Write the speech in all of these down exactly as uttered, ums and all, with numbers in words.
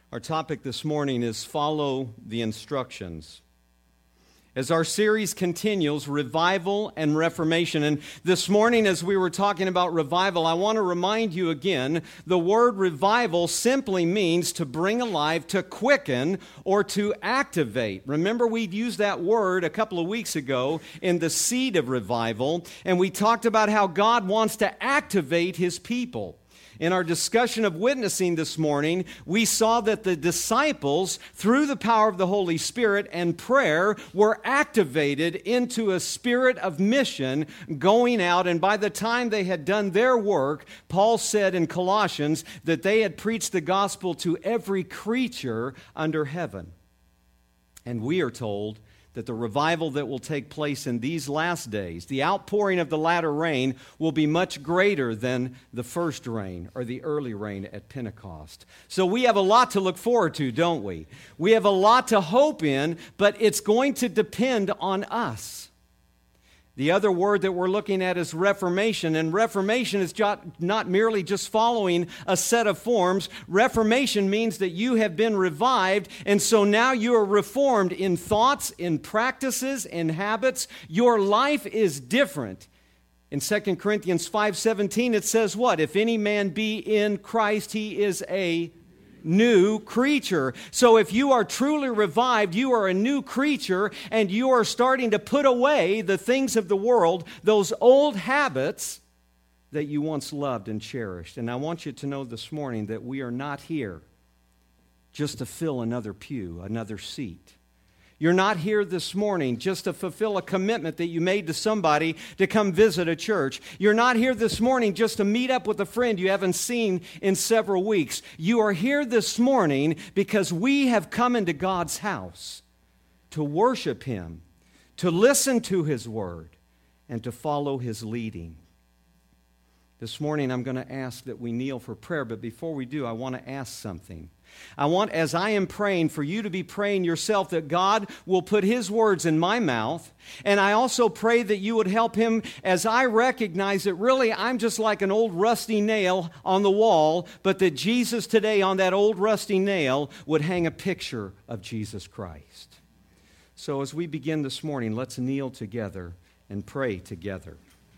Our topic this morning is Follow the Instructions. As our series continues, Revival and Reformation, and this morning as we were talking about revival, I want to remind you again, the word revival simply means to bring alive, to quicken, or to activate. Remember, we used that word a couple of weeks ago in the seed of revival, and we talked about how God wants to activate His people. In our discussion of witnessing this morning, we saw that the disciples, through the power of the Holy Spirit and prayer, were activated into a spirit of mission going out. And by the time they had done their work, Paul said in Colossians that they had preached the gospel to every creature under heaven. And we are told that the revival that will take place in these last days, the outpouring of the latter rain, will be much greater than the first rain or the early rain at Pentecost. So we have a lot to look forward to, don't we? We have a lot to hope in, but it's going to depend on us. The other word that we're looking at is reformation, and reformation is not merely just following a set of forms. Reformation means that you have been revived, and so now you are reformed in thoughts, in practices, in habits. Your life is different. In Second Corinthians five seventeen, it says what? If any man be in Christ, he is a new creature. So if you are truly revived, you are a new creature, and you are starting to put away the things of the world, those old habits that you once loved and cherished. And I want you to know this morning that we are not here just to fill another pew, another seat. You're not here this morning just to fulfill a commitment that you made to somebody to come visit a church. You're not here this morning just to meet up with a friend you haven't seen in several weeks. You are here this morning because we have come into God's house to worship Him, to listen to His word, and to follow His leading. This morning I'm going to ask that we kneel for prayer, but before we do, I want to ask something. I want, as I am praying, for you to be praying yourself that God will put His words in my mouth. And I also pray that you would help Him as I recognize that really I'm just like an old rusty nail on the wall, but that Jesus today on that old rusty nail would hang a picture of Jesus Christ. So as we begin this morning, let's kneel together and pray together.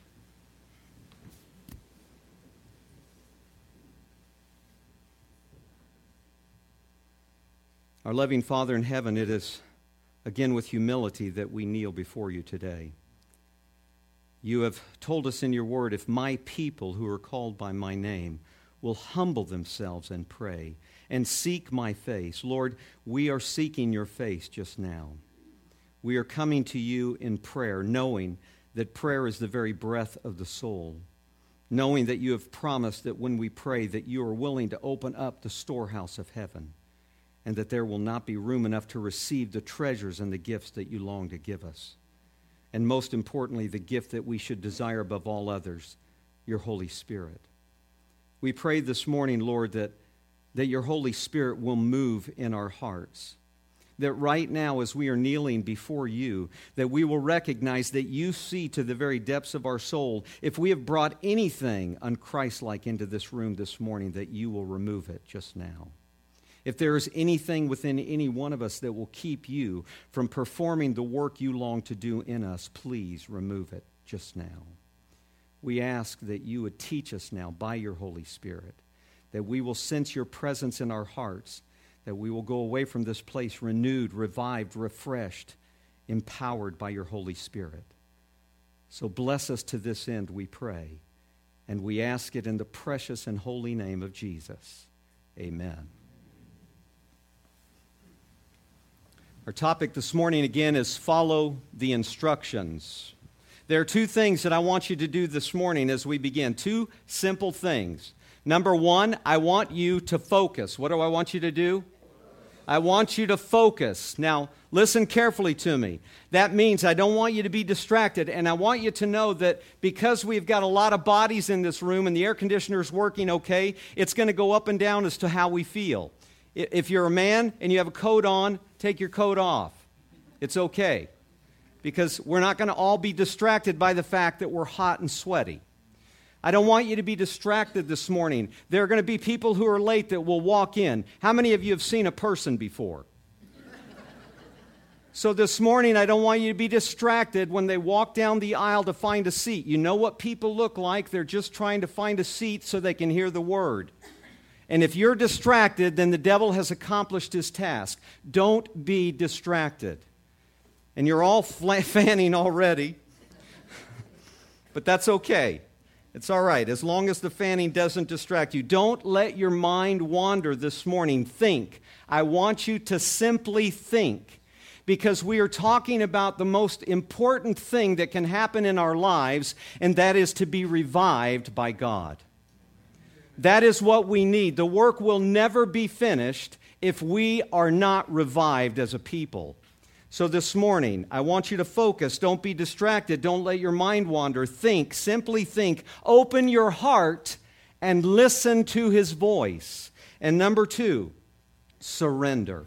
Our loving Father in heaven, it is again with humility that we kneel before you today. You have told us in your word, if my people who are called by my name will humble themselves and pray and seek my face. Lord, we are seeking your face just now. We are coming to you in prayer, knowing that prayer is the very breath of the soul, knowing that you have promised that when we pray that you are willing to open up the storehouse of heaven, and that there will not be room enough to receive the treasures and the gifts that you long to give us. And most importantly, the gift that we should desire above all others, your Holy Spirit. We pray this morning, Lord, that, that your Holy Spirit will move in our hearts. That right now, as we are kneeling before you, that we will recognize that you see to the very depths of our soul. If we have brought anything un-Christ-like into this room this morning, that you will remove it just now. If there is anything within any one of us that will keep you from performing the work you long to do in us, please remove it just now. We ask that you would teach us now by your Holy Spirit, that we will sense your presence in our hearts, that we will go away from this place renewed, revived, refreshed, empowered by your Holy Spirit. So bless us to this end, we pray, and we ask it in the precious and holy name of Jesus. Amen. Our topic this morning again is follow the instructions. There are two things that I want you to do this morning as we begin. Two simple things. Number one, I want you to focus. What do I want you to do? I want you to focus. Now, listen carefully to me. That means I don't want you to be distracted, and I want you to know that because we've got a lot of bodies in this room and the air conditioner is working okay, it's going to go up and down as to how we feel. If you're a man and you have a coat on, take your coat off. It's okay. Because we're not going to all be distracted by the fact that we're hot and sweaty. I don't want you to be distracted this morning. There are going to be people who are late that will walk in. How many of you have seen a person before? So this morning, I don't want you to be distracted when they walk down the aisle to find a seat. You know what people look like. They're just trying to find a seat so they can hear the word. And if you're distracted, then the devil has accomplished his task. Don't be distracted. And you're all fanning already. But that's okay. It's all right, as long as the fanning doesn't distract you. Don't let your mind wander this morning. Think. I want you to simply think. Because we are talking about the most important thing that can happen in our lives, and that is to be revived by God. That is what we need. The work will never be finished if we are not revived as a people. So this morning, I want you to focus. Don't be distracted. Don't let your mind wander. Think. Simply think. Open your heart and listen to His voice. And number two, surrender.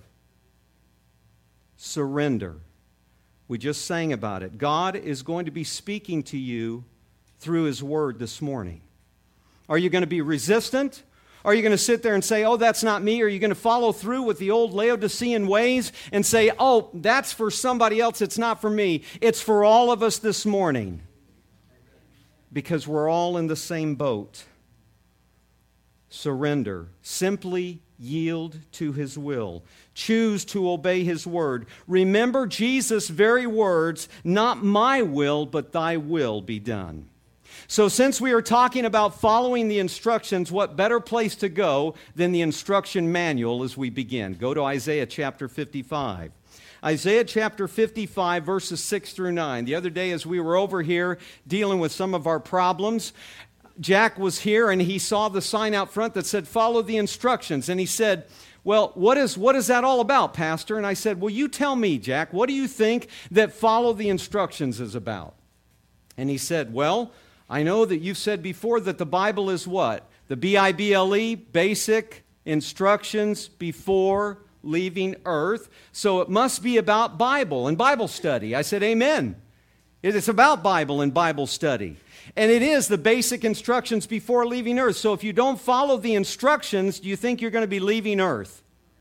Surrender. We just sang about it. God is going to be speaking to you through His Word this morning. Are you going to be resistant? Are you going to sit there and say, oh, that's not me? Are you going to follow through with the old Laodicean ways and say, oh, that's for somebody else, it's not for me. It's for all of us this morning. Because we're all in the same boat. Surrender. Simply yield to His will. Choose to obey His word. Remember Jesus' very words, not my will, but thy will be done. So since we are talking about following the instructions, what better place to go than the instruction manual as we begin? Go to Isaiah chapter fifty-five. Isaiah chapter fifty-five, verses six through nine. The other day as we were over here dealing with some of our problems, Jack was here and he saw the sign out front that said, follow the instructions. And he said, well, what is, what is that all about, Pastor? And I said, well, you tell me, Jack, what do you think that follow the instructions is about? And he said, well, I know that you've said before that the Bible is what? The B I B L E, basic instructions before leaving earth. So it must be about Bible and Bible study. I said, amen. It's about Bible and Bible study. And it is the basic instructions before leaving earth. So if you don't follow the instructions, do you think you're going to be leaving earth?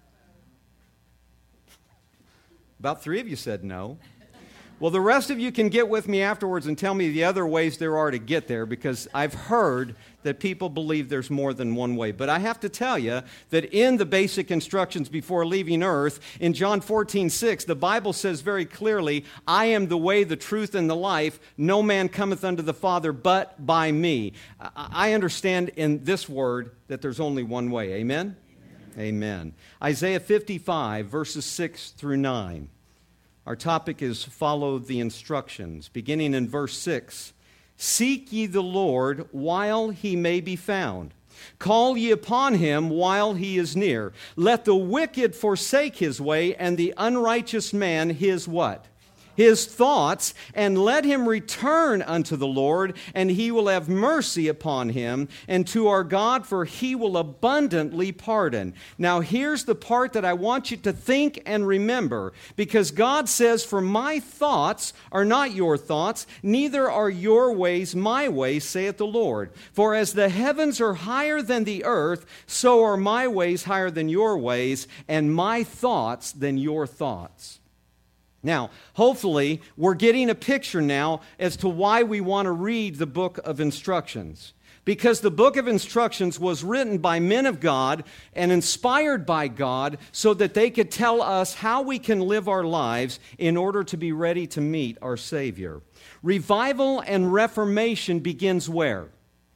About three of you said no. Well, the rest of you can get with me afterwards and tell me the other ways there are to get there, because I've heard that people believe there's more than one way. But I have to tell you that in the basic instructions before leaving earth, in John fourteen six, the Bible says very clearly, I am the way, the truth, and the life. No man cometh unto the Father but by me. I understand in this word that there's only one way. Amen? Amen. Amen. Isaiah fifty-five, verses six through nine. Our topic is follow the instructions. Beginning in verse six. Seek ye the Lord while he may be found. Call ye upon him while he is near. Let the wicked forsake his way, and the unrighteous man his what? His thoughts, and let him return unto the Lord, and he will have mercy upon him, and to our God, for he will abundantly pardon. Now here's the part that I want you to think and remember, because God says, for my thoughts are not your thoughts, neither are your ways my ways, saith the Lord. For as the heavens are higher than the earth, so are my ways higher than your ways, and my thoughts than your thoughts. Now, hopefully, we're getting a picture now as to why we want to read the book of instructions. Because the book of instructions was written by men of God and inspired by God so that they could tell us how we can live our lives in order to be ready to meet our Savior. Revival and reformation begins where?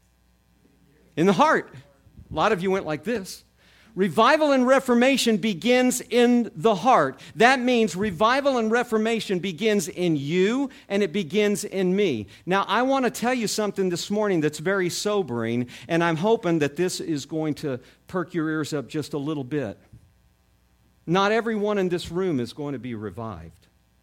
In the heart. A lot of you went like this. Revival and reformation begins in the heart. That means revival and reformation begins in you, and it begins in me. Now, I want to tell you something this morning that's very sobering, and I'm hoping that this is going to perk your ears up just a little bit. Not everyone in this room is going to be revived.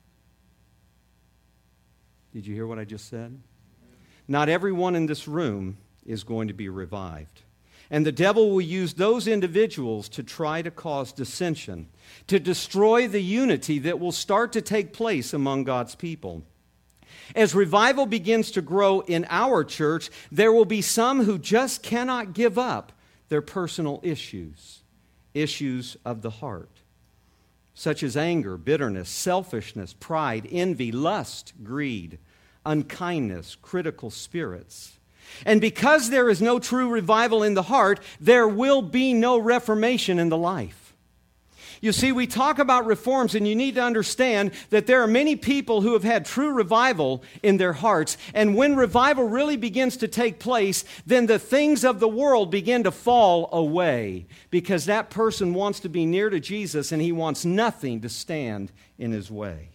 Did you hear what I just said? Not everyone in this room is going to be revived. And the devil will use those individuals to try to cause dissension, to destroy the unity that will start to take place among God's people. As revival begins to grow in our church, there will be some who just cannot give up their personal issues, issues of the heart, such as anger, bitterness, selfishness, pride, envy, lust, greed, unkindness, critical spirits. And because there is no true revival in the heart, there will be no reformation in the life. You see, we talk about reforms, and you need to understand that there are many people who have had true revival in their hearts. And when revival really begins to take place, then the things of the world begin to fall away, because that person wants to be near to Jesus and he wants nothing to stand in his way.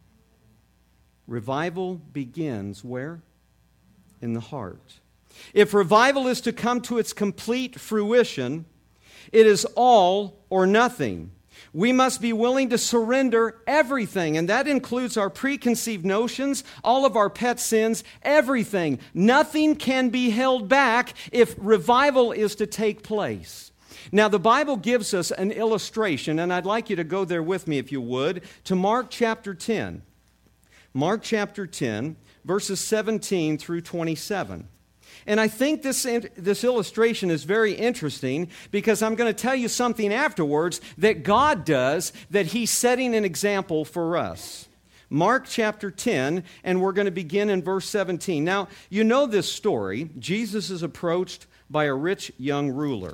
Revival begins where? In the heart. If revival is to come to its complete fruition, it is all or nothing. We must be willing to surrender everything, and that includes our preconceived notions, all of our pet sins, everything. Nothing can be held back if revival is to take place. Now, the Bible gives us an illustration, and I'd like you to go there with me, if you would, to Mark chapter ten. Mark chapter ten, verses seventeen through twenty-seven. And I think this, this illustration is very interesting, because I'm going to tell you something afterwards that God does, that He's setting an example for us. Mark chapter ten, and we're going to begin in verse seventeen. Now, you know this story. Jesus is approached by a rich young ruler.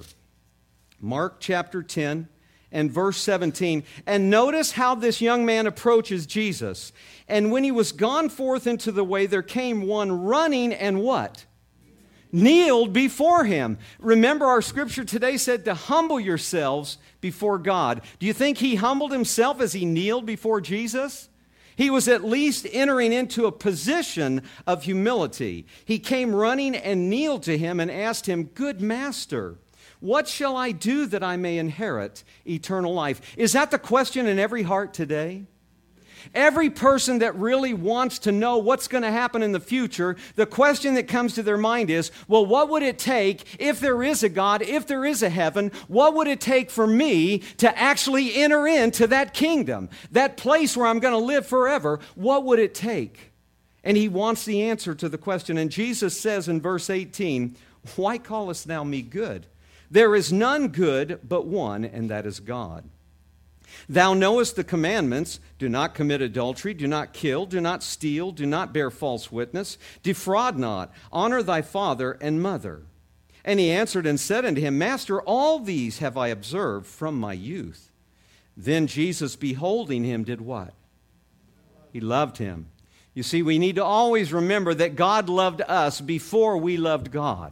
Mark chapter ten and verse seventeen. And notice how this young man approaches Jesus. And when he was gone forth into the way, there came one running and what? Kneeled before him. Remember, our scripture today said to humble yourselves before God. Do you think he humbled himself as he kneeled before Jesus? He was at least entering into a position of humility. He came running and kneeled to him and asked him, "Good master, what shall I do that I may inherit eternal life?" Is that the question in every heart today? Every person that really wants to know what's going to happen in the future, the question that comes to their mind is, well, what would it take if there is a God, if there is a heaven? What would it take for me to actually enter into that kingdom, that place where I'm going to live forever? What would it take? And he wants the answer to the question. And Jesus says in verse eighteen, "Why callest thou me good? There is none good but one, and that is God. Thou knowest the commandments: do not commit adultery, do not kill, do not steal, do not bear false witness, defraud not, honor thy father and mother." And he answered and said unto him, "Master, all these have I observed from my youth." Then Jesus, beholding him, did what? He loved him. You see, we need to always remember that God loved us before we loved God.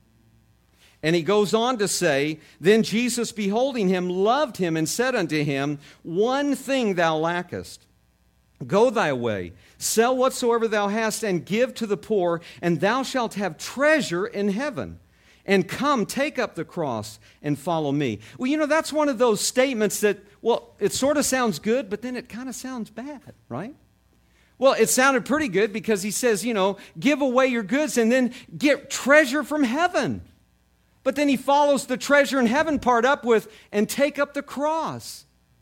And he goes on to say, "Then Jesus, beholding him, loved him and said unto him, One thing thou lackest. Go thy way, sell whatsoever thou hast, and give to the poor, and thou shalt have treasure in heaven. And come, take up the cross and follow me." Well, you know, that's one of those statements that, well, it sort of sounds good, but then it kind of sounds bad, right? Well, it sounded pretty good because he says, you know, give away your goods and then get treasure from heaven. But then he follows the treasure in heaven part up with, and take up the cross.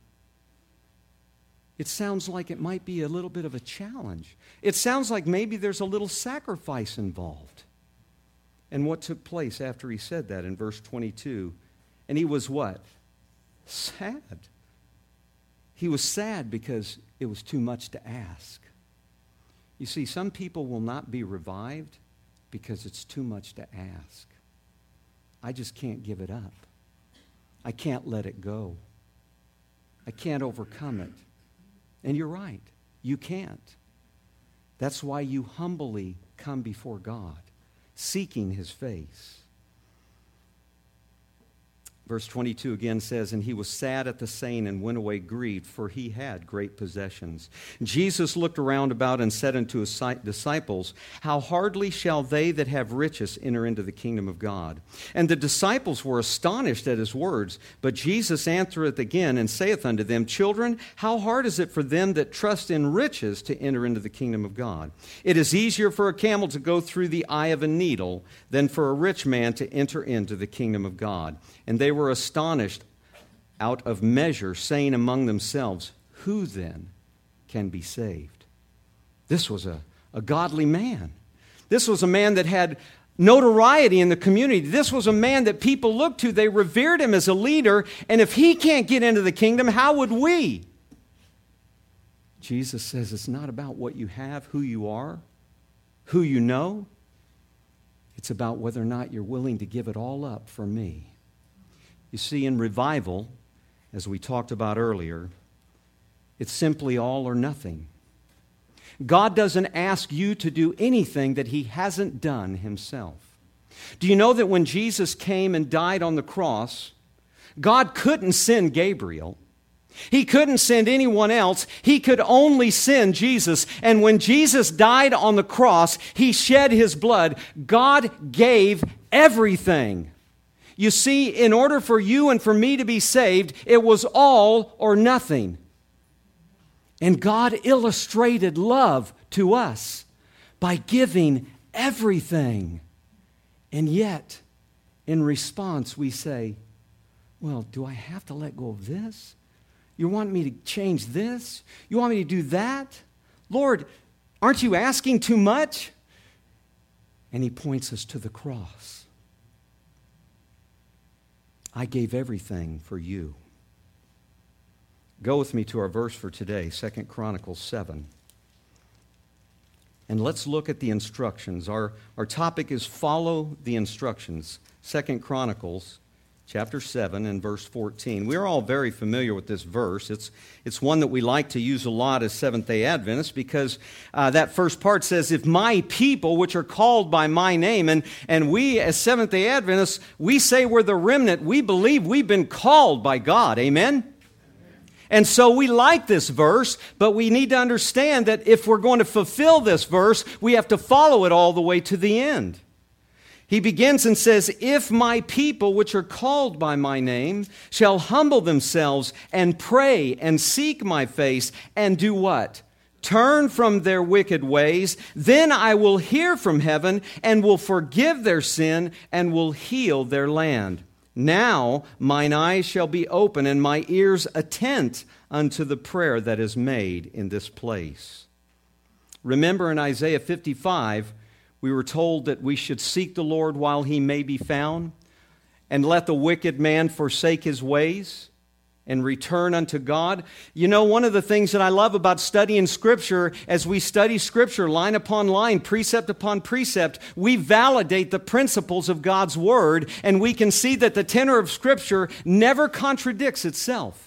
It sounds like it might be a little bit of a challenge. It sounds like maybe there's a little sacrifice involved. And what took place after he said that in verse twenty-two? And he was what? Sad. He was sad because it was too much to ask. You see, some people will not be revived because it's too much to ask. I just can't give it up. I can't let it go. I can't overcome it. And you're right, you can't. That's why you humbly come before God, seeking His face. Verse twenty-two again says, "And he was sad at the saying, and went away grieved, for he had great possessions. Jesus looked around about and said unto his disciples, How hardly shall they that have riches enter into the kingdom of God? And the disciples were astonished at his words. But Jesus answereth again, and saith unto them, Children, how hard is it for them that trust in riches to enter into the kingdom of God? It is easier for a camel to go through the eye of a needle than for a rich man to enter into the kingdom of God. And they were astonished out of measure, saying among themselves, Who then can be saved?" This was a, a godly man. This was a man that had notoriety in the community. This was a man that people looked to. They revered him as a leader. And if he can't get into the kingdom, how would we? Jesus says it's not about what you have, who you are, who you know. It's about whether or not you're willing to give it all up for me. You see, in revival, as we talked about earlier, it's simply all or nothing. God doesn't ask you to do anything that He hasn't done Himself. Do you know that when Jesus came and died on the cross, God couldn't send Gabriel? He couldn't send anyone else. He could only send Jesus. And when Jesus died on the cross, He shed His blood. God gave everything. You see, in order for you and for me to be saved, it was all or nothing. And God illustrated love to us by giving everything. And yet, in response, we say, well, do I have to let go of this? You want me to change this? You want me to do that? Lord, aren't you asking too much? And He points us to the cross. I gave everything for you. Go with me to our verse for today, Second Chronicles seven. And let's look at the instructions. Our, our topic is follow the instructions. Second Chronicles chapter seven and verse fourteen. We're all very familiar with this verse. It's, it's one that we like to use a lot as Seventh-day Adventists because uh, that first part says, if my people, which are called by my name, and, and we as Seventh-day Adventists, we say we're the remnant. We believe we've been called by God. Amen? And so we like this verse, but we need to understand that if we're going to fulfill this verse, we have to follow it all the way to the end. He begins and says, if my people, which are called by my name, shall humble themselves and pray and seek my face and do what? Turn from their wicked ways, then I will hear from heaven and will forgive their sin and will heal their land. Now mine eyes shall be open and my ears attent unto the prayer that is made in this place. Remember in Isaiah fifty-five, we were told that we should seek the Lord while He may be found, and let the wicked man forsake his ways and return unto God. You know, one of the things that I love about studying Scripture, as we study Scripture line upon line, precept upon precept, we validate the principles of God's Word, and we can see that the tenor of Scripture never contradicts itself.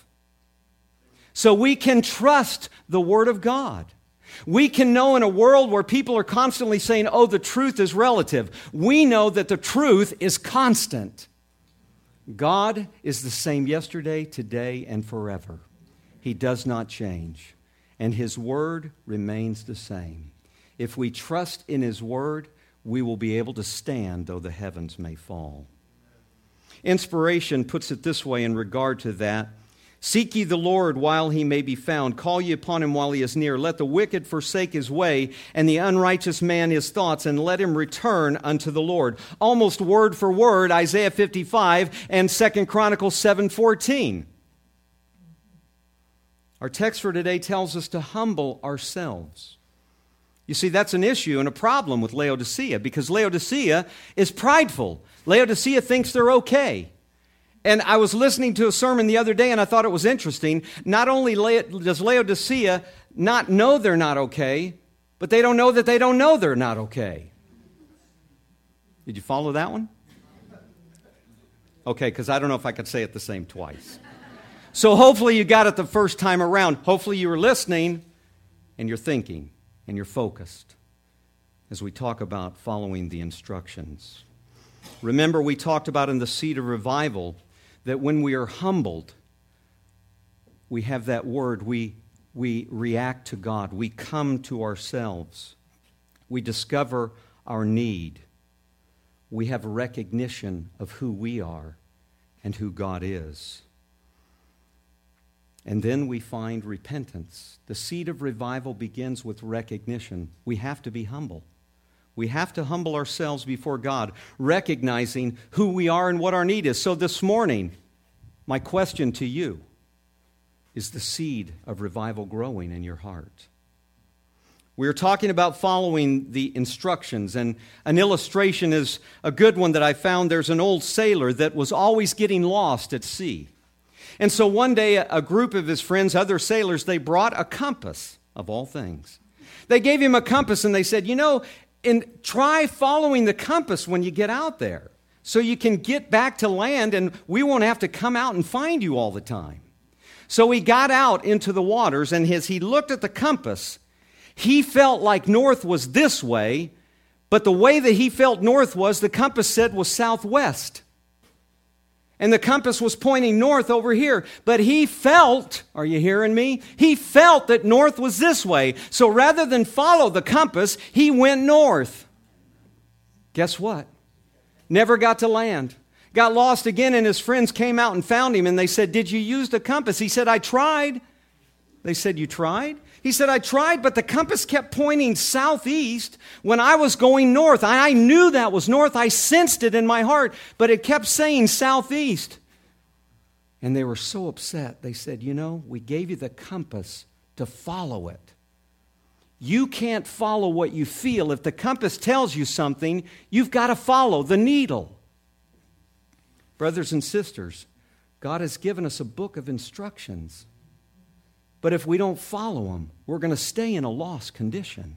So we can trust the Word of God. We can know in a world where people are constantly saying, oh, the truth is relative. We know that the truth is constant. God is the same yesterday, today, and forever. He does not change. And His Word remains the same. If we trust in His Word, we will be able to stand though the heavens may fall. Inspiration puts it this way in regard to that. Seek ye the Lord while He may be found. Call ye upon Him while He is near. Let the wicked forsake his way, and the unrighteous man his thoughts, and let him return unto the Lord. Almost word for word, Isaiah fifty-five and Second Chronicles seven fourteen. Our text for today tells us to humble ourselves. You see, that's an issue and a problem with Laodicea, because Laodicea is prideful. Laodicea thinks they're okay. And I was listening to a sermon the other day, and I thought it was interesting. Not only does Laodicea not know they're not okay, but they don't know that they don't know they're not okay. Did you follow that one? Okay, because I don't know if I could say it the same twice. So hopefully you got it the first time around. Hopefully you were listening, and you're thinking, and you're focused as we talk about following the instructions. Remember, we talked about in the Seed of Revival that when we are humbled, we have that word, we, we react to God, we come to ourselves, we discover our need, we have a recognition of who we are and who God is. And then we find repentance. The Seed of Revival begins with recognition. We have to be humble. We have to humble ourselves before God, recognizing who we are and what our need is. So this morning, my question to you, is the seed of revival growing in your heart? We are talking about following the instructions, and an illustration is a good one that I found. There's an old sailor that was always getting lost at sea. And so one day, a group of his friends, other sailors, they brought a compass, of all things. They gave him a compass, and they said, you know, and try following the compass when you get out there so you can get back to land, and we won't have to come out and find you all the time. So he got out into the waters, and as he looked at the compass, he felt like north was this way, but the way that he felt north was, the compass said was southwest. And the compass was pointing north over here. But he felt, are you hearing me? He felt that north was this way. So rather than follow the compass, he went north. Guess what? Never got to land. Got lost again, and his friends came out and found him, and they said, did you use the compass? He said, I tried. They said, you tried? He said, I tried, but the compass kept pointing southeast when I was going north. I knew that was north. I sensed it in my heart, but it kept saying southeast. And they were so upset. They said, you know, we gave you the compass to follow it. You can't follow what you feel. If the compass tells you something, you've got to follow the needle. Brothers and sisters, God has given us a book of instructions. But if we don't follow them, we're going to stay in a lost condition.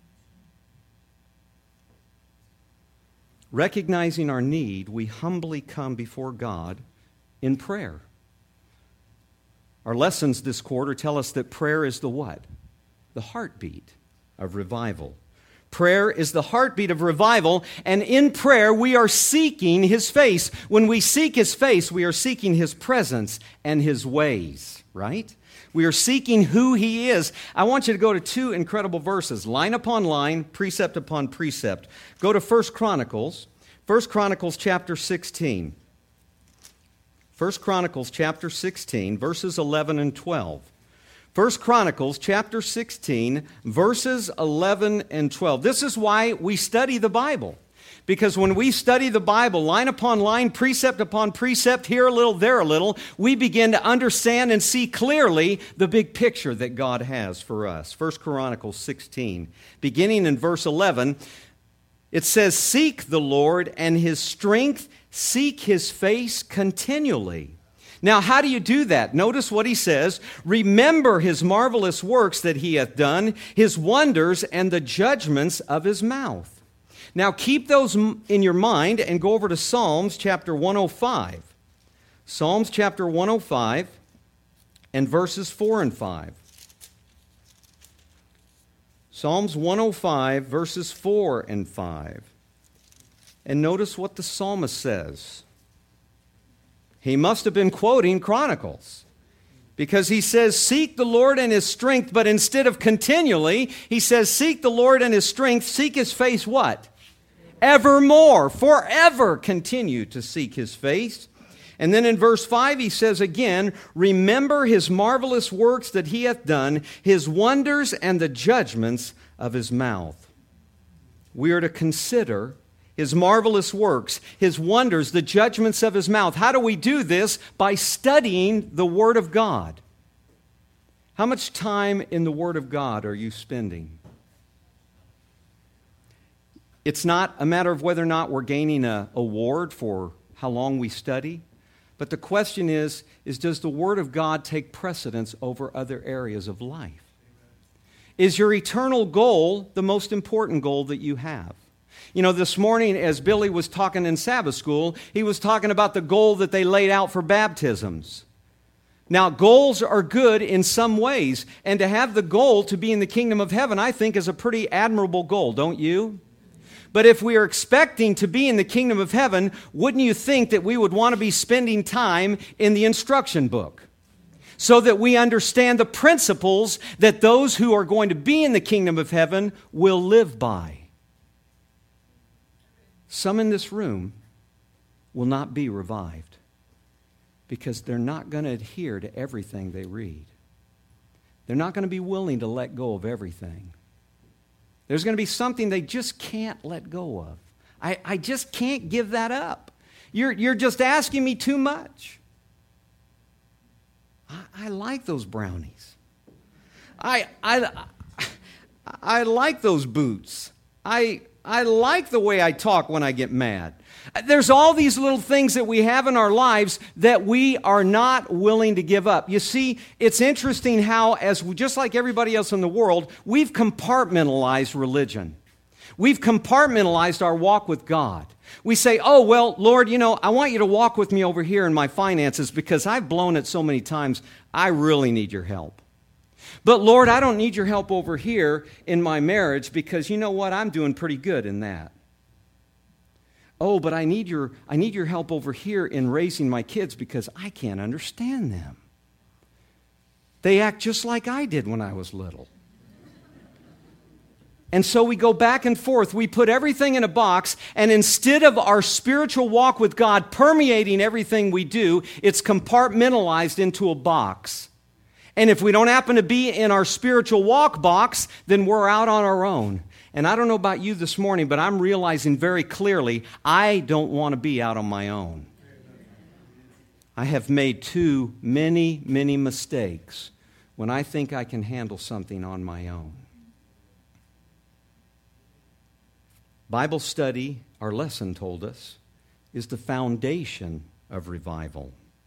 Recognizing our need, we humbly come before God in prayer. Our lessons this quarter tell us that prayer is the what? The heartbeat of revival. Prayer is the heartbeat of revival, and in prayer we are seeking His face. When we seek His face, we are seeking His presence and His ways, right? We are seeking who He is. I want you to go to two incredible verses, line upon line, precept upon precept. Go to First Chronicles, First Chronicles chapter sixteen. First Chronicles chapter sixteen, verses eleven and twelve. First Chronicles chapter sixteen, verses eleven and twelve. This is why we study the Bible. Because when we study the Bible, line upon line, precept upon precept, here a little, there a little, we begin to understand and see clearly the big picture that God has for us. First Chronicles sixteen, beginning in verse eleven, it says, seek the Lord and His strength, seek His face continually. Now, how do you do that? Notice what he says. Remember His marvelous works that He hath done, His wonders and the judgments of His mouth. Now, keep those in your mind and go over to Psalms chapter one oh five. Psalms chapter one oh five and verses four and five. Psalms one oh five, verses four and five. And notice what the psalmist says. He must have been quoting Chronicles, because he says, seek the Lord and His strength, but instead of continually, he says, seek the Lord and His strength, seek His face what? Evermore, forever continue to seek His face. And then in verse five he says again, remember His marvelous works that He hath done, His wonders and the judgments of His mouth. We are to consider His marvelous works, His wonders, the judgments of His mouth. How do we do this? By studying the Word of God. How much time in the Word of God are you spending? It's not a matter of whether or not we're gaining an award for how long we study, but the question is, is does the Word of God take precedence over other areas of life? Is your eternal goal the most important goal that you have? You know, this morning as Billy was talking in Sabbath school, he was talking about the goal that they laid out for baptisms. Now, goals are good in some ways, and to have the goal to be in the kingdom of heaven, I think, is a pretty admirable goal, don't you? But if we are expecting to be in the kingdom of heaven, wouldn't you think that we would want to be spending time in the instruction book so that we understand the principles that those who are going to be in the kingdom of heaven will live by? Some in this room will not be revived because they're not going to adhere to everything they read. They're not going to be willing to let go of everything. There's going to be something they just can't let go of. I, I just can't give that up. You're, you're just asking me too much. I, I like those brownies. I, I, I like those boots. I, I like the way I talk when I get mad. There's all these little things that we have in our lives that we are not willing to give up. You see, it's interesting how, as we, just like everybody else in the world, we've compartmentalized religion. We've compartmentalized our walk with God. We say, oh, well, Lord, you know, I want you to walk with me over here in my finances because I've blown it so many times. I really need your help. But Lord, I don't need your help over here in my marriage because you know what? I'm doing pretty good in that. Oh, but I need your I need your help over here in raising my kids because I can't understand them. They act just like I did when I was little. And so we go back and forth. We put everything in a box, and instead of our spiritual walk with God permeating everything we do, it's compartmentalized into a box. And if we don't happen to be in our spiritual walk box, then we're out on our own. And I don't know about you this morning, but I'm realizing very clearly I don't want to be out on my own. I have made too many, many mistakes when I think I can handle something on my own. Bible study, our lesson told us, is the foundation of revival.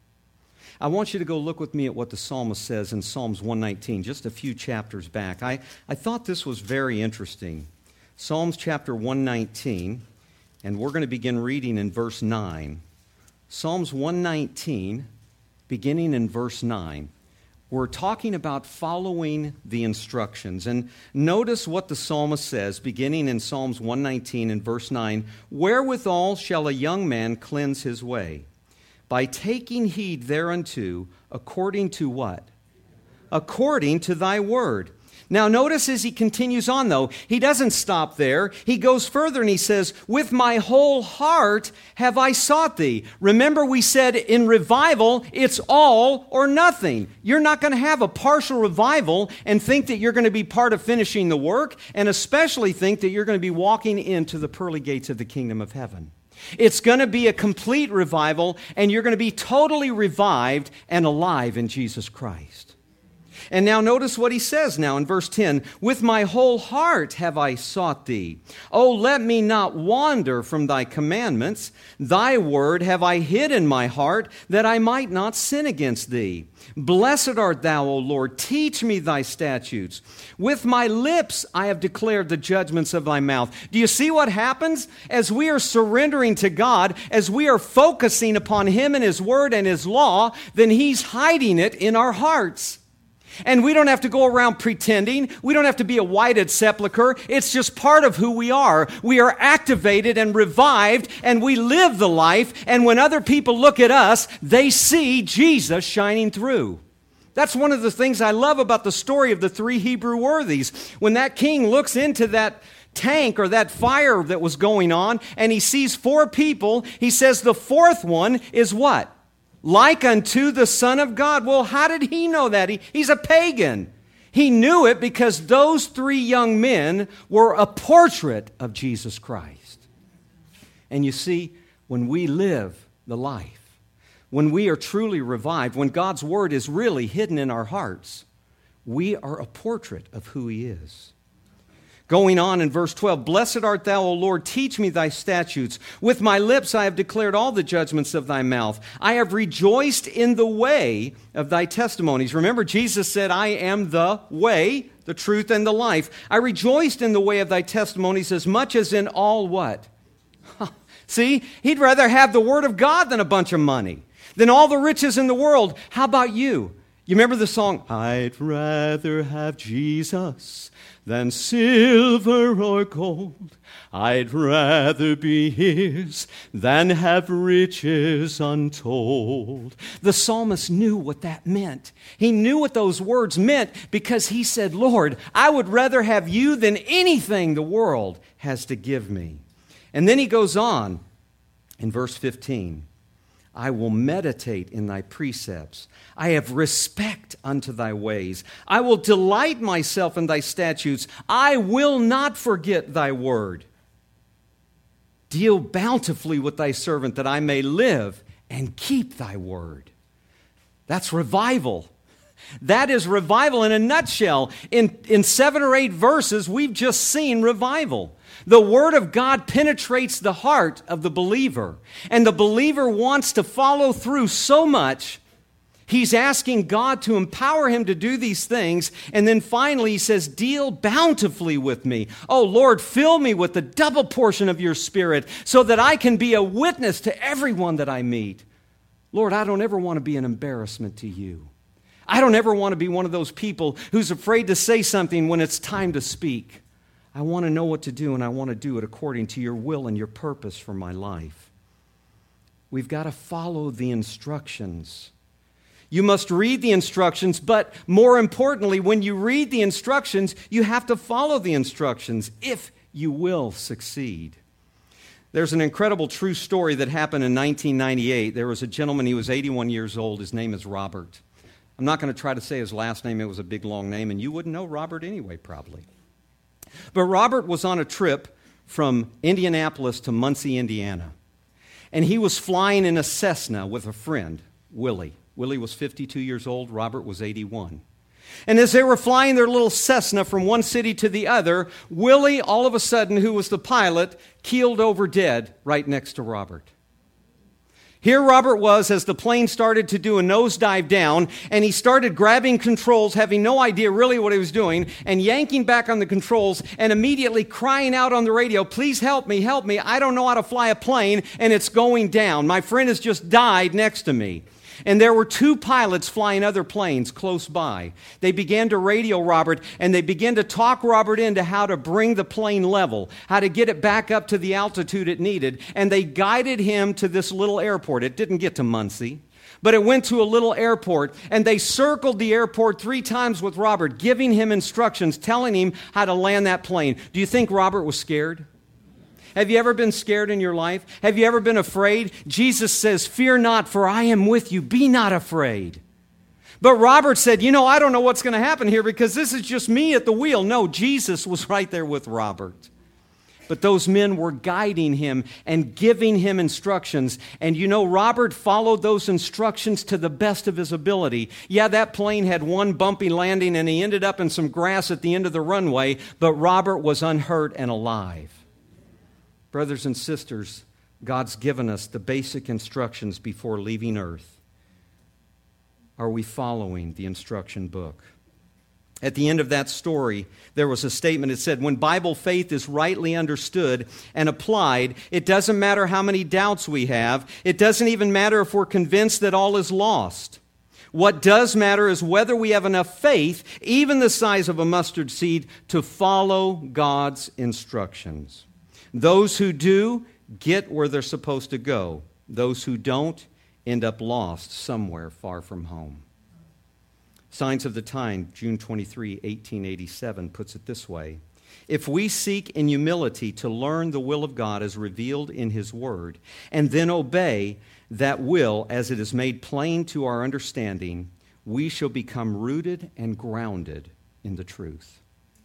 I want you to go look with me at what the psalmist says in Psalms one nineteen, just a few chapters back. I, I thought this was very interesting. Psalms chapter one nineteen, and we're going to begin reading in verse nine. Psalms one nineteen, beginning in verse nine. We're talking about following the instructions. And notice what the psalmist says, beginning in Psalms one nineteen and verse nine. Wherewithal shall a young man cleanse his way? By taking heed thereunto, according to what? According to thy word. Now notice as he continues on though, he doesn't stop there. He goes further and he says, with my whole heart have I sought thee. Remember we said in revival, it's all or nothing. You're not going to have a partial revival and think that you're going to be part of finishing the work, and especially think that you're going to be walking into the pearly gates of the kingdom of heaven. It's going to be a complete revival, and you're going to be totally revived and alive in Jesus Christ. And now notice what he says now in verse ten. With my whole heart have I sought thee. Oh, let me not wander from thy commandments. Thy word have I hid in my heart, that I might not sin against thee. Blessed art thou, O Lord. Teach me thy statutes. With my lips I have declared the judgments of thy mouth. Do you see what happens? As we are surrendering to God, as we are focusing upon him and his word and his law, then he's hiding it in our hearts. And we don't have to go around pretending. We don't have to be a whited sepulcher. It's just part of who we are. We are activated and revived, and we live the life. And when other people look at us, they see Jesus shining through. That's one of the things I love about the story of the three Hebrew worthies. When that king looks into that tank or that fire that was going on, and he sees four people, he says the fourth one is what? Like unto the Son of God. Well, how did he know that? He, he's a pagan. He knew it because those three young men were a portrait of Jesus Christ. And you see, when we live the life, when we are truly revived, when God's word is really hidden in our hearts, we are a portrait of who he is. Going on in verse twelve, blessed art thou, O Lord, teach me thy statutes. With my lips I have declared all the judgments of thy mouth. I have rejoiced in the way of thy testimonies. Remember, Jesus said, I am the way, the truth, and the life. I rejoiced in the way of thy testimonies as much as in all what? See, he'd rather have the word of God than a bunch of money, than all the riches in the world. How about you? You remember the song, I'd rather have Jesus than silver or gold. I'd rather be his than have riches untold. The psalmist knew what that meant. He knew what those words meant because he said, Lord, I would rather have you than anything the world has to give me. And then he goes on in verse fifteen. I will meditate in thy precepts. I have respect unto thy ways. I will delight myself in thy statutes. I will not forget thy word. Deal bountifully with thy servant that I may live and keep thy word. That's revival. That is revival in a nutshell. In, in seven or eight verses, we've just seen revival. The Word of God penetrates the heart of the believer, and the believer wants to follow through so much, he's asking God to empower him to do these things, and then finally he says, deal bountifully with me. Oh Lord, fill me with the double portion of your Spirit so that I can be a witness to everyone that I meet. Lord, I don't ever want to be an embarrassment to you. I don't ever want to be one of those people who's afraid to say something when it's time to speak. I want to know what to do, and I want to do it according to your will and your purpose for my life. We've got to follow the instructions. You must read the instructions, but more importantly, when you read the instructions, you have to follow the instructions if you will succeed. There's an incredible true story that happened in nineteen ninety-eight. There was a gentleman, he was eighty-one years old. His name is Robert. I'm not going to try to say his last name. It was a big, long name, and you wouldn't know Robert anyway, probably. But Robert was on a trip from Indianapolis to Muncie, Indiana. And he was flying in a Cessna with a friend, Willie. Willie was fifty-two years old. Robert was eighty-one. And as they were flying their little Cessna from one city to the other, Willie, all of a sudden, who was the pilot, keeled over dead right next to Robert. Here Robert was as the plane started to do a nosedive down, and he started grabbing controls, having no idea really what he was doing, and yanking back on the controls, and immediately crying out on the radio, please help me, help me, I don't know how to fly a plane, and it's going down. My friend has just died next to me. And there were two pilots flying other planes close by. They began to radio Robert, and they began to talk Robert into how to bring the plane level, how to get it back up to the altitude it needed. And they guided him to this little airport. It didn't get to Muncie, but it went to a little airport. And they circled the airport three times with Robert, giving him instructions, telling him how to land that plane. Do you think Robert was scared? Have you ever been scared in your life? Have you ever been afraid? Jesus says, fear not, for I am with you. Be not afraid. But Robert said, you know, I don't know what's going to happen here because this is just me at the wheel. No, Jesus was right there with Robert. But those men were guiding him and giving him instructions. And you know, Robert followed those instructions to the best of his ability. Yeah, that plane had one bumpy landing and he ended up in some grass at the end of the runway, but Robert was unhurt and alive. Brothers and sisters, God's given us the basic instructions before leaving earth. Are we following the instruction book? At the end of that story, there was a statement. It said, when Bible faith is rightly understood and applied, it doesn't matter how many doubts we have. It doesn't even matter if we're convinced that all is lost. What does matter is whether we have enough faith, even the size of a mustard seed, to follow God's instructions. Those who do get where they're supposed to go. Those who don't end up lost somewhere far from home. Signs of the Time, June twenty-third, eighteen eighty-seven, puts it this way. If we seek in humility to learn the will of God as revealed in His Word, and then obey that will as it is made plain to our understanding, we shall become rooted and grounded in the truth.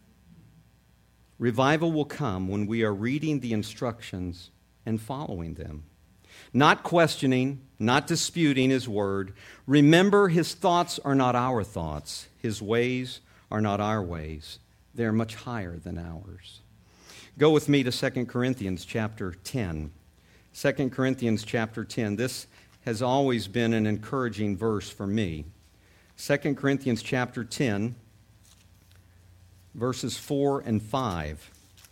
Revival will come when we are reading the instructions and following them. Not questioning, not disputing His word. Remember, His thoughts are not our thoughts. His ways are not our ways. They're much higher than ours. Go with me to Second Corinthians chapter ten. Second Corinthians chapter ten. This has always been an encouraging verse for me. Second Corinthians chapter ten. Verses four and five.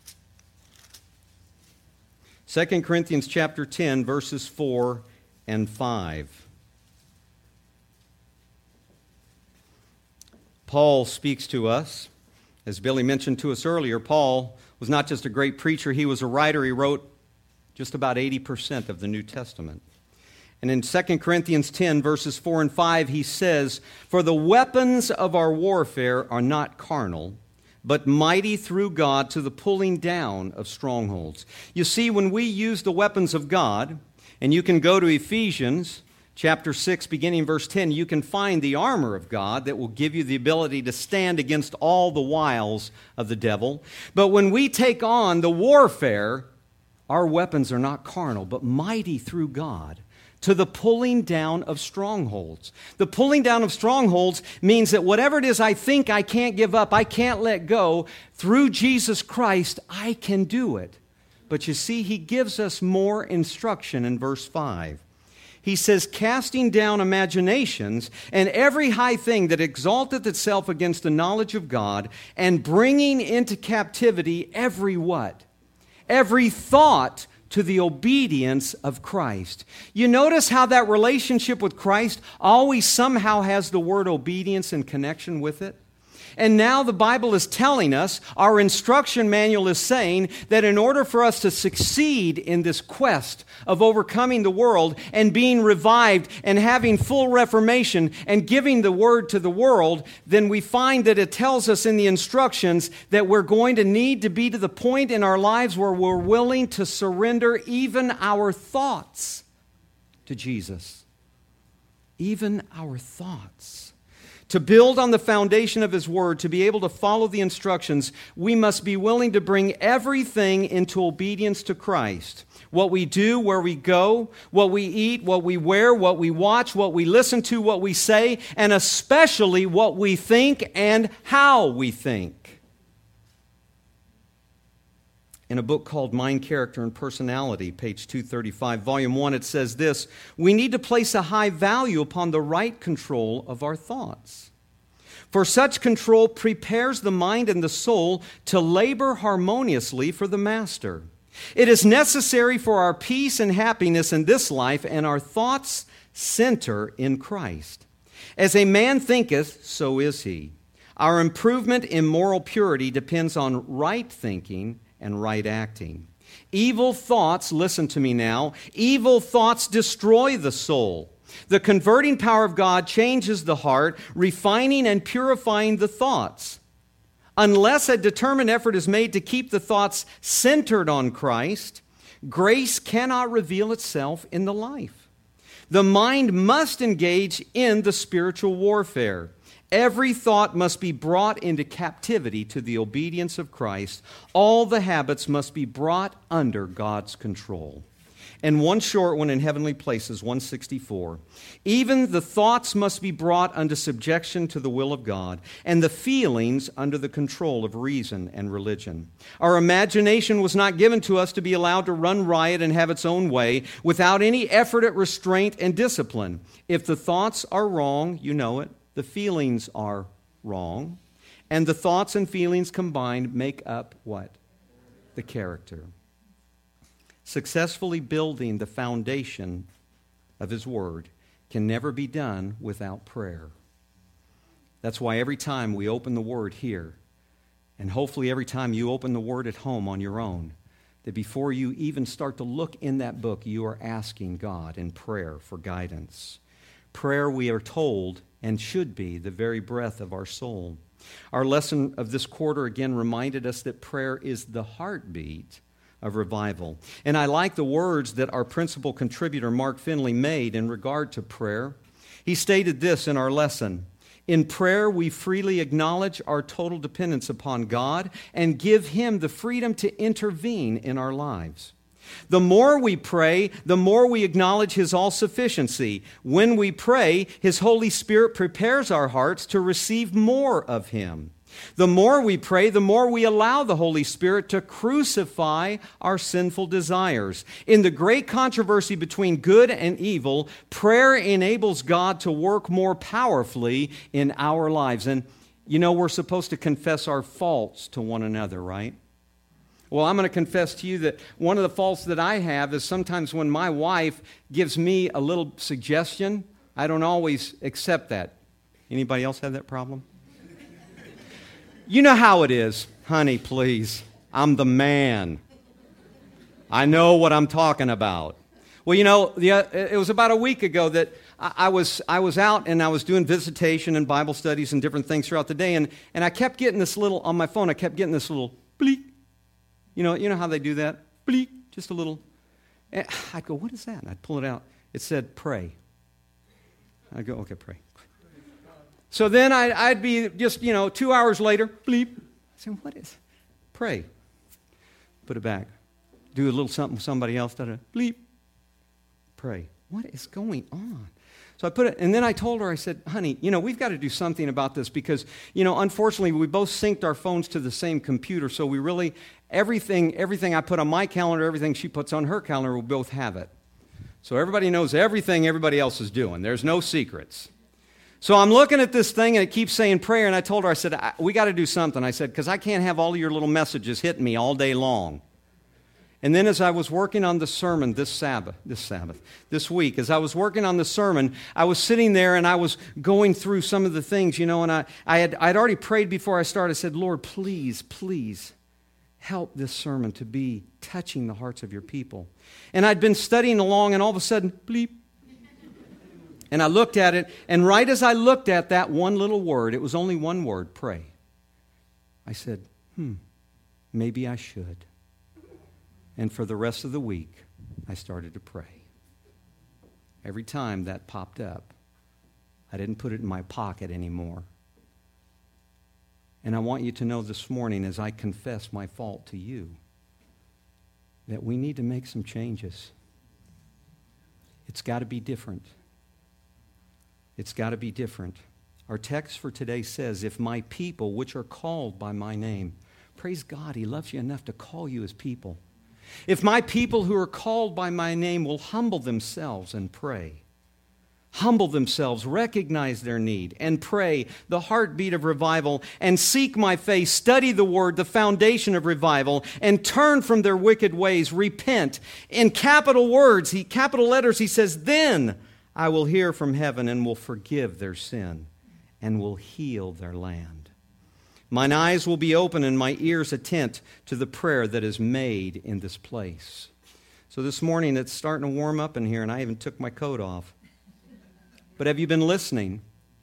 Second Corinthians chapter ten, verses four and five. Paul speaks to us. As Billy mentioned to us earlier, Paul was not just a great preacher, he was a writer. He wrote just about eighty percent of the New Testament. And in Second Corinthians ten, verses four and five, he says, for the weapons of our warfare are not carnal, but mighty through God to the pulling down of strongholds. You see, when we use the weapons of God, and you can go to Ephesians chapter six, beginning verse ten, you can find the armor of God that will give you the ability to stand against all the wiles of the devil. But when we take on the warfare, our weapons are not carnal, but mighty through God to the pulling down of strongholds. The pulling down of strongholds means that whatever it is I think I can't give up, I can't let go, through Jesus Christ, I can do it. But you see, he gives us more instruction in verse five. He says, casting down imaginations and every high thing that exalteth itself against the knowledge of God, and bringing into captivity every what? Every thought to the obedience of Christ. You notice how that relationship with Christ always somehow has the word obedience in connection with it? And now the Bible is telling us, our instruction manual is saying that in order for us to succeed in this quest of overcoming the world and being revived and having full reformation and giving the word to the world, then we find that it tells us in the instructions that we're going to need to be to the point in our lives where we're willing to surrender even our thoughts to Jesus. Even our thoughts. To build on the foundation of His Word, to be able to follow the instructions, we must be willing to bring everything into obedience to Christ. What we do, where we go, what we eat, what we wear, what we watch, what we listen to, what we say, and especially what we think and how we think. In a book called Mind, Character, and Personality, page two thirty-five, volume one, it says this: we need to place a high value upon the right control of our thoughts. For such control prepares the mind and the soul to labor harmoniously for the Master. It is necessary for our peace and happiness in this life, and our thoughts center in Christ. As a man thinketh, so is he. Our improvement in moral purity depends on right thinking and right acting. Evil thoughts, listen to me now, evil thoughts destroy the soul. The converting power of God changes the heart, refining and purifying the thoughts. Unless a determined effort is made to keep the thoughts centered on Christ, grace cannot reveal itself in the life. The mind must engage in the spiritual warfare. Every thought must be brought into captivity to the obedience of Christ. All the habits must be brought under God's control. And one short one in Heavenly Places, one sixty-four. Even the thoughts must be brought under subjection to the will of God, and the feelings under the control of reason and religion. Our imagination was not given to us to be allowed to run riot and have its own way without any effort at restraint and discipline. If the thoughts are wrong, you know it. The feelings are wrong, and the thoughts and feelings combined make up what? The character. Successfully building the foundation of His Word can never be done without prayer. That's why every time we open the Word here, and hopefully every time you open the Word at home on your own, that before you even start to look in that book, you are asking God in prayer for guidance. Prayer, we are told, and should be the very breath of our soul. Our lesson of this quarter again reminded us that prayer is the heartbeat of revival. And I like the words that our principal contributor, Mark Finley, made in regard to prayer. He stated this in our lesson: in prayer, we freely acknowledge our total dependence upon God and give Him the freedom to intervene in our lives. The more we pray, the more we acknowledge His all-sufficiency. When we pray, His Holy Spirit prepares our hearts to receive more of Him. The more we pray, the more we allow the Holy Spirit to crucify our sinful desires. In the great controversy between good and evil, prayer enables God to work more powerfully in our lives. And you know, we're supposed to confess our faults to one another, right? Well, I'm going to confess to you that one of the faults that I have is sometimes when my wife gives me a little suggestion, I don't always accept that. Anybody else have that problem? You know how it is. Honey, please. I'm the man. I know what I'm talking about. Well, you know, the, uh, it was about a week ago that I, I was I was out and I was doing visitation and Bible studies and different things throughout the day, and, and I kept getting this little, on my phone, I kept getting this little bleep. You know, you know how they do that? Bleep, just a little. And I'd go, what is that? And I'd pull it out. It said, pray. I'd go, okay, pray. So then I'd, I'd be just, you know, two hours later, bleep. I said, what is? Pray. Put it back. Do a little something with somebody else. Da-da, bleep. Pray. what is going on? So I put it, and then I told her, I said, honey, you know, we've got to do something about this because, you know, unfortunately, we both synced our phones to the same computer, so we really, everything, everything I put on my calendar, everything she puts on her calendar, we'll both have it. So everybody knows everything everybody else is doing. There's no secrets. So I'm looking at this thing, and it keeps saying prayer, and I told her, I said, I, we got to do something. I said, because I can't have all of your little messages hitting me all day long. And then as I was working on the sermon this Sabbath, this Sabbath, this week, as I was working on the sermon, I was sitting there and I was going through some of the things, you know, and I, I had I'd already prayed before I started. I said, Lord, please, please help this sermon to be touching the hearts of your people. And I'd been studying along, and all of a sudden, bleep. And I looked at it, and right as I looked at that one little word, it was only one word, pray. I said, hmm, maybe I should. And for the rest of the week, I started to pray. Every time that popped up, I didn't put it in my pocket anymore. And I want you to know this morning, as I confess my fault to you, that we need to make some changes. It's got to be different. It's got to be different. Our text for today says, if my people, which are called by my name, praise God, He loves you enough to call you His people. If my people who are called by my name will humble themselves and pray, humble themselves, recognize their need, and pray the heartbeat of revival, and seek my face, study the word, the foundation of revival, and turn from their wicked ways, repent. In capital words, he, capital letters, he says, then I will hear from heaven and will forgive their sin and will heal their land. Mine eyes will be open and my ears attent to the prayer that is made in this place. So this morning it's starting to warm up in here, and I even took my coat off. But have you been listening?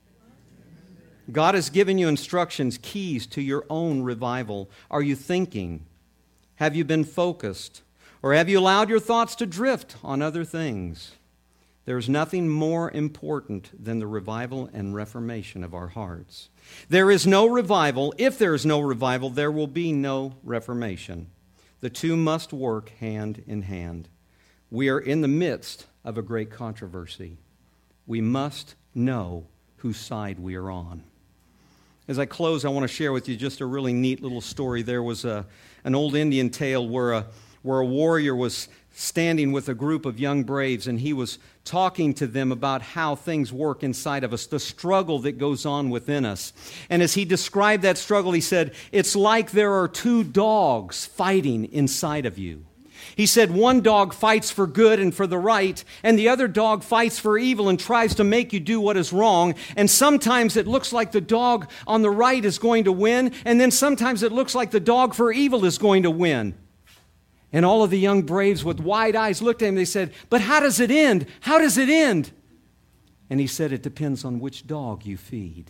God has given you instructions, keys to your own revival. Are you thinking? Have you been focused? Or have you allowed your thoughts to drift on other things? There's nothing more important than the revival and reformation of our hearts. There is no revival. If there is no revival, there will be no reformation. The two must work hand in hand. We are in the midst of a great controversy. We must know whose side we are on. As I close, I want to share with you just a really neat little story. There was a, an old Indian tale where a, where a warrior was standing with a group of young braves, and he was talking to them about how things work inside of us, the struggle that goes on within us. And as he described that struggle, he said, it's like there are two dogs fighting inside of you. He said one dog fights for good and for the right, and the other dog fights for evil and tries to make you do what is wrong. And sometimes it looks like the dog on the right is going to win, and then sometimes it looks like the dog for evil is going to win. And all of the young braves with wide eyes looked at him. They said, but how does it end? How does it end? And he said, it depends on which dog you feed.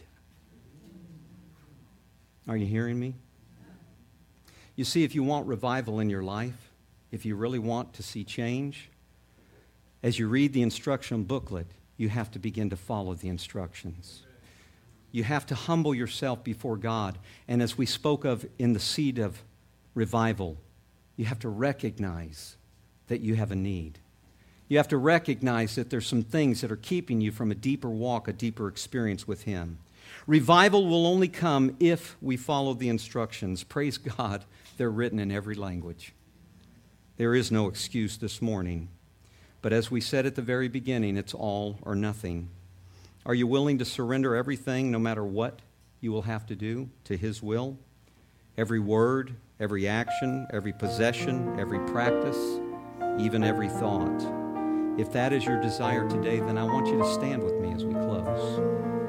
Are you hearing me? You see, if you want revival in your life, if you really want to see change, as you read the instruction booklet, you have to begin to follow the instructions. You have to humble yourself before God. And as we spoke of in the seed of revival, you have to recognize that you have a need. You have to recognize that there's some things that are keeping you from a deeper walk, a deeper experience with Him. Revival will only come if we follow the instructions. Praise God, they're written in every language. There is no excuse this morning. But as we said at the very beginning, it's all or nothing. Are you willing to surrender everything, no matter what you will have to do, to His will? Every word, every action, every possession, every practice, even every thought. If that is your desire today, then I want you to stand with me as we close.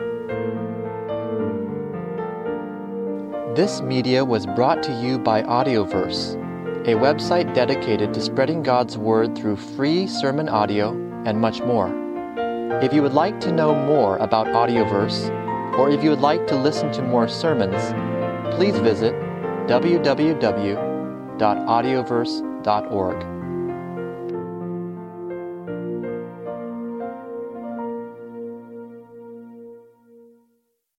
This media was brought to you by Audioverse, a website dedicated to spreading God's Word through free sermon audio and much more. If you would like to know more about Audioverse, or if you would like to listen to more sermons, please visit w w w dot audioverse dot org.